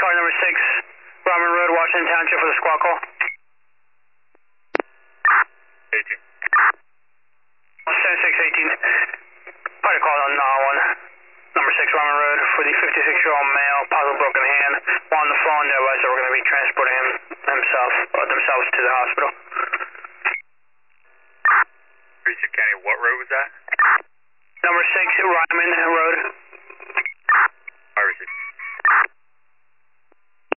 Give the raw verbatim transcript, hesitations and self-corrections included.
car number six, Robin Road, Washington Township for the squad call. eighteen. seven six eighteen. Probably call on nine one. Number six, Robin Road, for the fifty-six-year-old male, possible broken hand. While on the phone, they advised that we're going to be transporting him himself, uh, themselves to the hospital. Research County, what road was that? Number six, Ryman Road.